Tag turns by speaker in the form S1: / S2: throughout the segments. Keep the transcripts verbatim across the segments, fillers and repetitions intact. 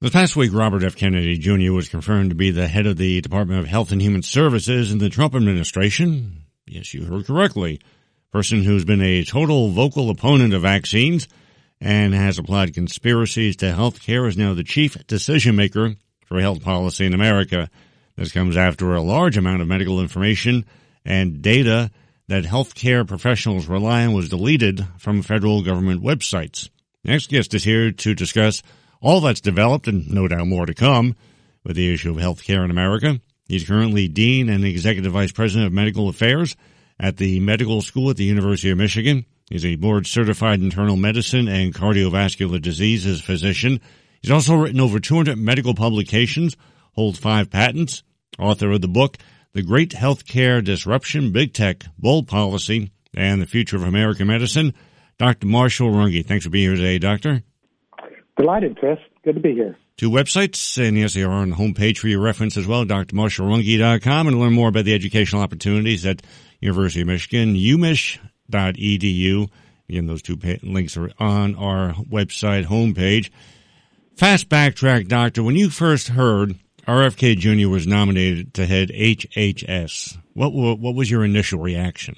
S1: This past week, Robert F. Kennedy Junior was confirmed to be the head of the Department of Health and Human Services in the Trump administration. Yes, you heard correctly. Person who's been a total vocal opponent of vaccines and has applied conspiracies to health care is now the chief decision-maker for health policy in America. This comes after a large amount of medical information and data that healthcare professionals rely on was deleted from federal government websites. Next guest is here to discuss all that's developed, and no doubt more to come, with the issue of healthcare in America. He's currently Dean and Executive Vice President of Medical Affairs at the Medical School at the University of Michigan. He's a board-certified internal medicine and cardiovascular diseases physician. He's also written over two hundred medical publications, holds five patents, author of the book, The Great Healthcare Disruption, Big Tech, Bold Policy, and the Future of American Medicine. Doctor Marshall Runge, thanks for being here today, Doctor.
S2: Delighted, Chris. Good to be here.
S1: Two websites, and yes, they are on the homepage for your reference as well, d r marshall runge dot com, and learn more about the educational opportunities at University of Michigan, u mich dot e d u. Again, those two links are on our website homepage. Fast backtrack, Doctor. When you first heard R F K Junior was nominated to head H H S, what what was your initial reaction?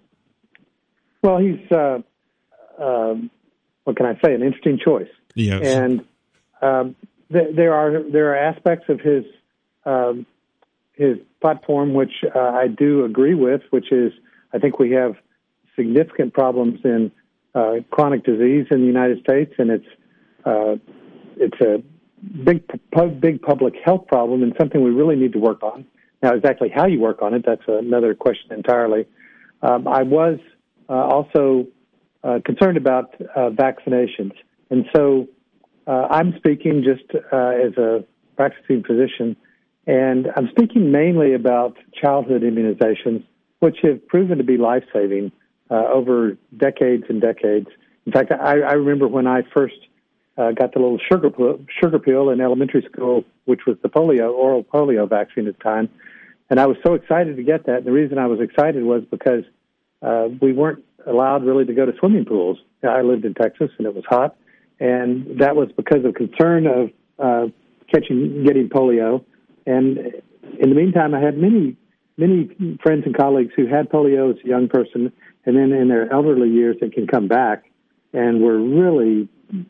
S2: Well, he's, uh, uh, what can I say, an interesting choice.
S1: Yes.
S2: And um, th- there are there are aspects of his um, his platform which uh, I do agree with, which is I think we have significant problems in uh, chronic disease in the United States, and it's uh, it's a big big public health problem and something we really need to work on. Now, exactly how you work on it, that's another question entirely. Um, I was uh, also uh, concerned about uh, vaccinations. And so uh, I'm speaking just uh, as a practicing physician, and I'm speaking mainly about childhood immunizations, which have proven to be life-saving uh, over decades and decades. In fact, I, I remember when I first uh, got the little sugar, sugar pill in elementary school, which was the polio, oral polio vaccine at the time, and I was so excited to get that. And the reason I was excited was because uh, we weren't allowed really to go to swimming pools. I lived in Texas, and it was hot. And that was because of concern of uh, catching, getting polio. And in the meantime, I had many, many friends and colleagues who had polio as a young person, and then in their elderly years, it can come back, and were really,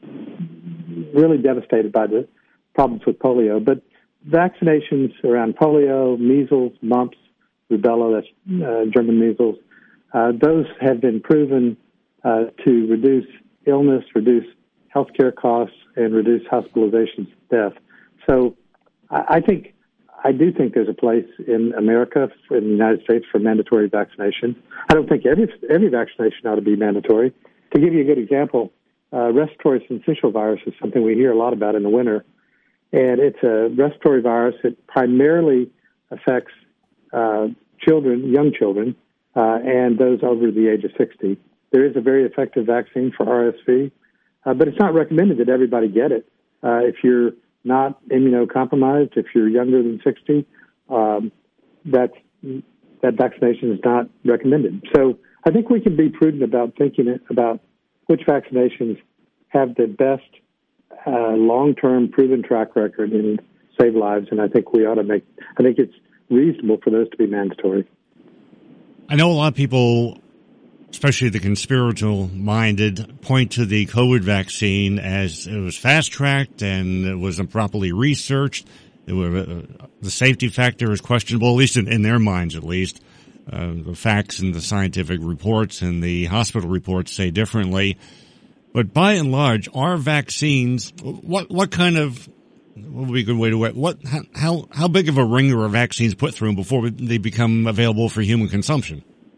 S2: really devastated by the problems with polio. But vaccinations around polio, measles, mumps, rubella, that's uh, German measles, uh, those have been proven uh, to reduce illness, reduce healthcare costs, and reduce hospitalizations, death. So I, I think, I do think there's a place in America, in the United States, for mandatory vaccination. I don't think every every vaccination ought to be mandatory. To give you a good example, uh, respiratory syncytial virus is something we hear a lot about in the winter, and it's a respiratory virus that primarily affects uh, children, young children, uh, and those over the age of sixty. There is a very effective vaccine for R S V. Uh, but it's not recommended that everybody get it. Uh, if you're not immunocompromised, if you're younger than sixty, um, that that vaccination is not recommended. So I think we can be prudent about thinking about which vaccinations have the best uh, long-term proven track record and save lives, and I think we ought to make. I think it's reasonable for those to be mandatory.
S1: I know a lot of people, especially the conspiratorial-minded, point to the COVID vaccine as it was fast-tracked and it wasn't properly researched. It were, uh, the safety factor is questionable, at least in, in their minds, at least. Uh, the facts and the scientific reports and the hospital reports say differently. But by and large, our vaccines, what what kind of, what would be a good way to, what how how big of a ringer are vaccines put through before they become available for human consumption?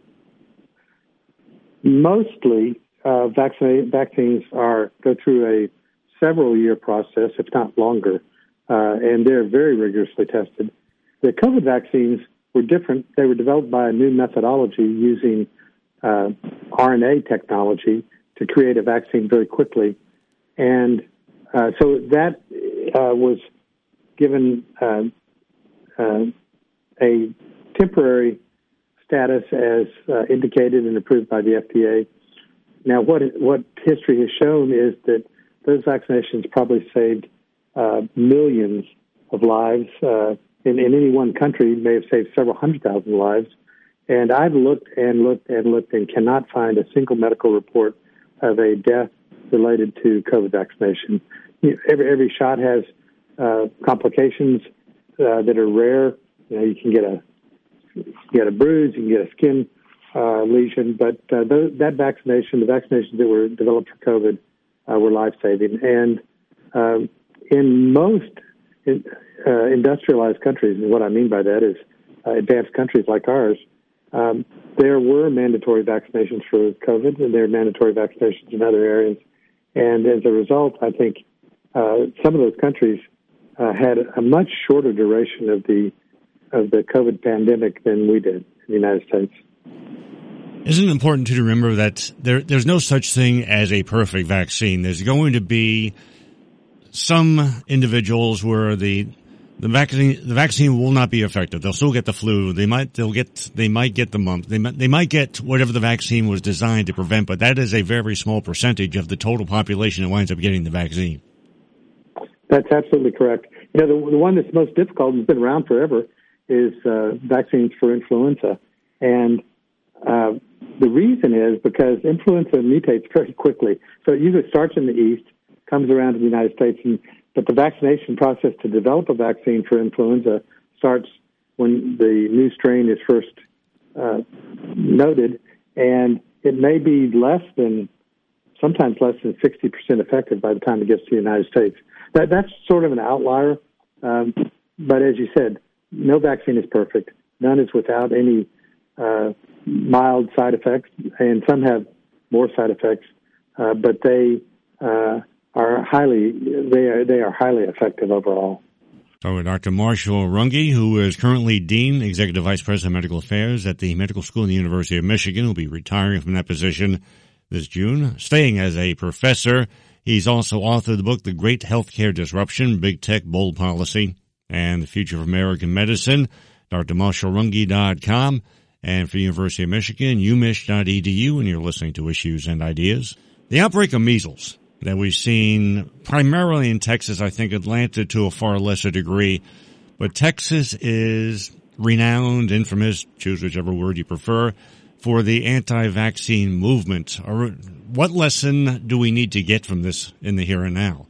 S1: Mostly,
S2: uh, vaccine, vaccines are go through a several-year process, if not longer, uh, and they're very rigorously tested. The COVID vaccines were different. They were developed by a new methodology using uh, R N A technology to create a vaccine very quickly. And uh, so that uh, was given uh, uh, a temporary status as uh, indicated and approved by the F D A. Now, what what history has shown is that those vaccinations probably saved uh, millions of lives. Uh, in, in any one country, may have saved several hundred thousand lives. And I've looked and looked and looked and cannot find a single medical report of a death related to COVID vaccination. You know, every every shot has uh, complications uh, that are rare. You know, you can get a you get a bruise, you can get a skin uh, lesion, but uh, those, that vaccination, the vaccinations that were developed for COVID, uh, were life-saving. And um, in most in, uh, industrialized countries, and what I mean by that is uh, advanced countries like ours, um, there were mandatory vaccinations for COVID, and there are mandatory vaccinations in other areas. And as a result, I think uh, some of those countries uh, had a much shorter duration of the of the COVID pandemic than we did in the United States.
S1: Isn't it important to remember that there, there's no such thing as a perfect vaccine? There's going to be some individuals where the the vaccine the vaccine will not be effective. They'll still get the flu. They might they'll get they might get the mumps. They might they might get whatever the vaccine was designed to prevent. But that is a very small percentage of the total population that winds up getting the vaccine.
S2: That's absolutely correct. You know, the, the one that's most difficult and has been around forever is uh, vaccines for influenza, and uh, the reason is because influenza mutates very quickly. So it usually starts in the East, comes around to the United States, and but the vaccination process to develop a vaccine for influenza starts when the new strain is first uh, noted, and it may be less than, sometimes less than sixty percent effective by the time it gets to the United States. That, that's sort of an outlier, um, but as you said, no vaccine is perfect. None is without any uh, mild side effects, and some have more side effects, uh, but they uh, are highly they are they are highly effective overall.
S1: So, Doctor Marshall Runge, who is currently Dean, Executive Vice President of Medical Affairs at the Medical School of the University of Michigan, will be retiring from that position this June, staying as a professor. He's also authored the book, The Great Healthcare Disruption, Big Tech, Bold Policy, and the Future of American Medicine, D R Marshall Runge dot com. And for the University of Michigan, u mich dot e d u, and you're listening to Issues and Ideas. The outbreak of measles that we've seen primarily in Texas, I think Atlanta to a far lesser degree, but Texas is renowned, infamous, choose whichever word you prefer, for the anti-vaccine movement. What lesson do we need to get from this in the here and now?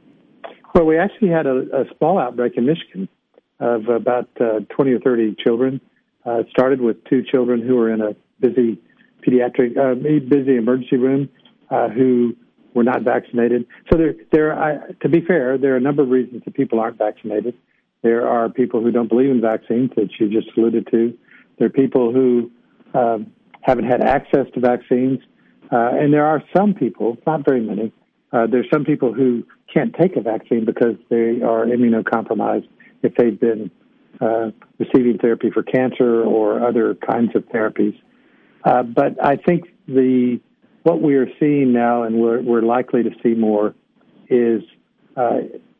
S2: Well, we actually had a, a small outbreak in Michigan of about uh, twenty or thirty children. Uh, it started with two children who were in a busy pediatric, uh, busy emergency room uh, who were not vaccinated. So there, there. I, to be fair, there are a number of reasons that people aren't vaccinated. There are people who don't believe in vaccines, that you just alluded to. There are people who um, haven't had access to vaccines, uh, and there are some people, not very many. Uh, there's some people who can't take a vaccine because they are immunocompromised if they've been uh, receiving therapy for cancer or other kinds of therapies. Uh, but I think the what we are seeing now, and we're, we're likely to see more, is uh,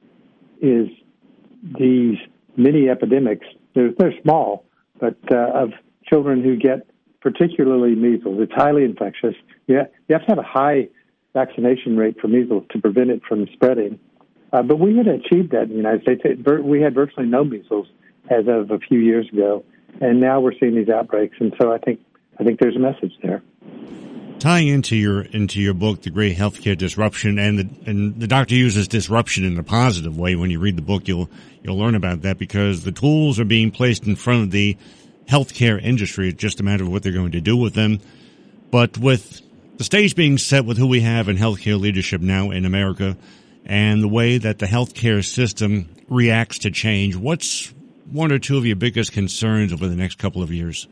S2: is these mini epidemics. They're, they're small, but uh, of children who get particularly measles. It's highly infectious. Yeah, you have to have a high vaccination rate for measles to prevent it from spreading. Uh, but we had achieved that in the United States. It, we had virtually no measles as of a few years ago, and now we're seeing these outbreaks. And so I think I think there's a message there.
S1: Tying into your into your book, The Great Healthcare Disruption, and the and the doctor uses disruption in a positive way. When you read the book, you'll you'll learn about that, because the tools are being placed in front of the healthcare industry. It's just a matter of what they're going to do with them. But with the stage being set with who we have in healthcare leadership now in America, and the way that the healthcare system reacts to change, what's one or two of your biggest concerns over the next couple of years?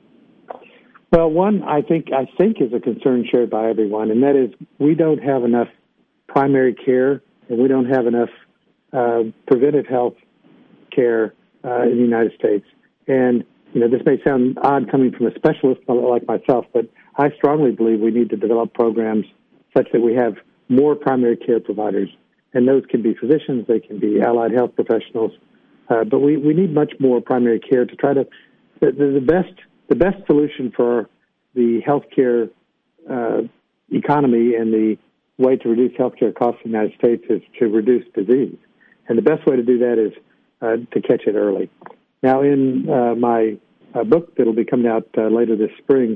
S2: Well, one I think I think is a concern shared by everyone, and that is we don't have enough primary care, and we don't have enough uh, preventive health care uh, in the United States. And you know, this may sound odd coming from a specialist like myself, but I strongly believe we need to develop programs such that we have more primary care providers, and those can be physicians, they can be allied health professionals, uh, but we, we need much more primary care to try to the, the best. The best solution for the healthcare uh, economy and the way to reduce healthcare costs in the United States is to reduce disease. And the best way to do that is uh, to catch it early. Now, in uh, my uh, book that will be coming out uh, later this spring,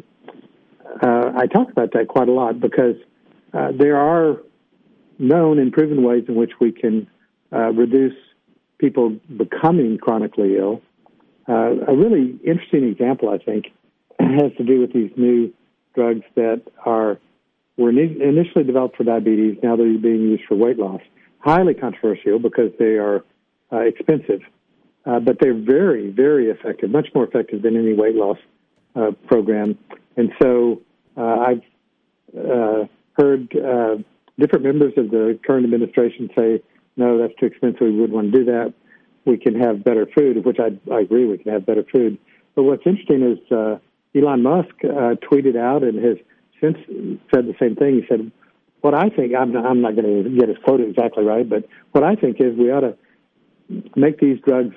S2: uh, I talk about that quite a lot because uh, there are known and proven ways in which we can uh, reduce people becoming chronically ill. Uh, a really interesting example, I think, has to do with these new drugs that are were initially developed for diabetes. Now they're being used for weight loss. Highly controversial because they are uh, expensive, uh, but they're very, very effective, much more effective than any weight loss uh, program. And so uh, I've uh, heard uh, different members of the current administration say, no, that's too expensive, we wouldn't want to do that. We can have better food, which I, I agree we can have better food. But what's interesting is uh, Elon Musk uh, tweeted out and has since said the same thing. He said, what I think, I'm not, I'm not going to get his quote exactly right, but what I think is we ought to make these drugs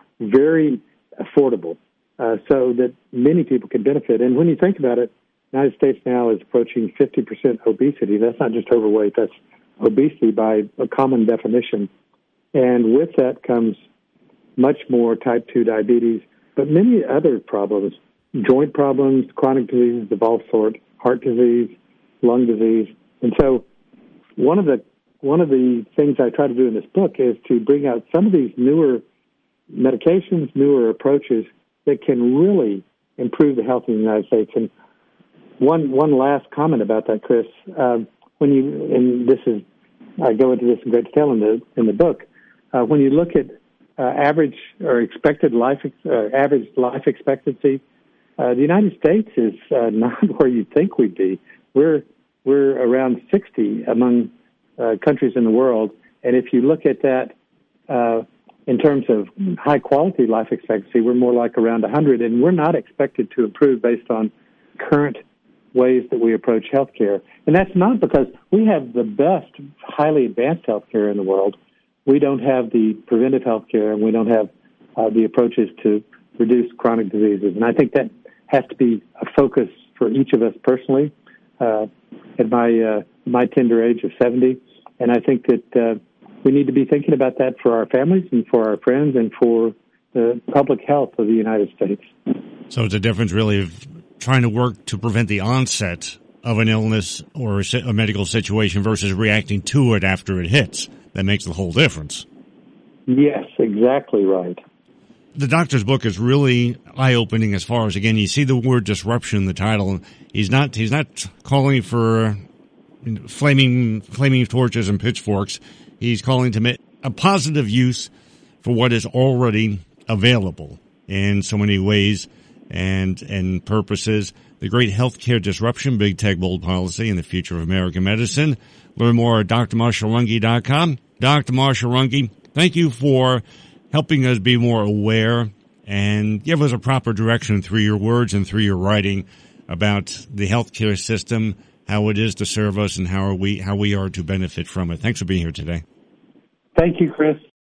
S2: very affordable uh, so that many people can benefit. And when you think about it, the United States now is approaching fifty percent obesity. That's not just overweight, that's obesity by a common definition. And with that comes much more type two diabetes, but many other problems, joint problems, chronic diseases of all sorts, heart disease, lung disease. And so one of the one of the things I try to do in this book is to bring out some of these newer medications, newer approaches that can really improve the health in the United States. And one one last comment about that, Chris, uh, when you, and this is, I go into this in great detail in the in the book, uh, when you look at uh, average or expected life, uh, average life expectancy, uh, the United States is uh, not where you'd think we'd be. We're we're around sixty among uh, countries in the world, and if you look at that uh, in terms of high quality life expectancy, we're more like around one hundred, and we're not expected to improve based on current ways that we approach healthcare. And that's not because we have the best, highly advanced healthcare in the world. We don't have the preventive healthcare, and we don't have uh, the approaches to reduce chronic diseases. And I think that has to be a focus for each of us personally uh, at my uh, my tender age of seventy. And I think that uh, we need to be thinking about that for our families and for our friends and for the public health of the United States.
S1: So it's a difference really of trying to work to prevent the onset of an illness or a medical situation versus reacting to it after it hits. That makes the whole difference.
S2: Yes, exactly right.
S1: The doctor's book is really eye-opening as far as, again, you see the word disruption in the title. He's not he's not calling for flaming flaming torches and pitchforks. He's calling to make a positive use for what is already available in so many ways and and purposes. The Great Healthcare Disruption, Big Tech, Bold Policy, and the Future of American Medicine. Learn more at D R Marshall Runge dot com. Doctor Marshall Runge, thank you for helping us be more aware and give us a proper direction through your words and through your writing about the healthcare system, how it is to serve us, and how are we how we are to benefit from it. Thanks for being here today.
S2: Thank you, Chris.